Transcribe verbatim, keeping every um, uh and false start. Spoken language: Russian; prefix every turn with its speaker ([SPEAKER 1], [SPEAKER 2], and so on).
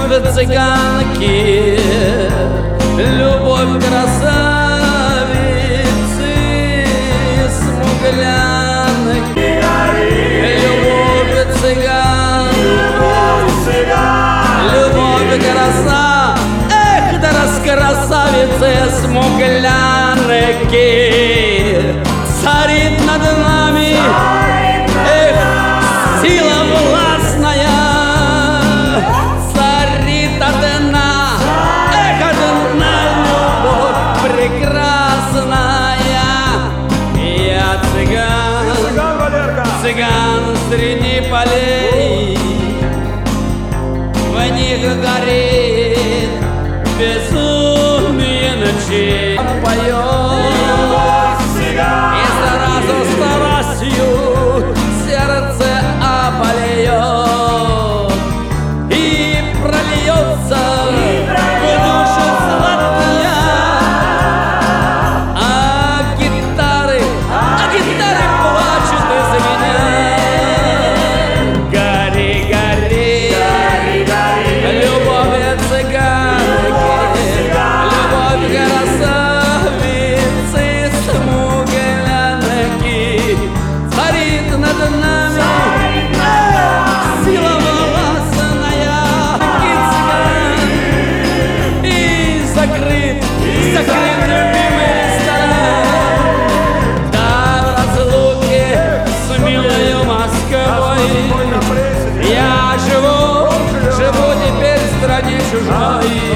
[SPEAKER 1] Любовь цыганки, любовь красавицы смуглянки. Любовь цыган, любовь краса, эх, да раз красавицы смуглянки. Царит над нами, эх, сила властная, царит одна, эх, одна любовь прекрасная. Я цыган, цыган среди полей, в них горит безумие ночей. Поет и сразу старостью сердце обольет, и прольется в душу сладкая. А гитары, а гитары плачут из-за меня. Гори, гори, любовь цыганки, любовь красавицы смуглянки. Царит над нами, сила властная, и цыган, и закрыт, закрыт любимый ресторан. Да в разлуке с милою Москвой я живу, живу теперь в стране чужой.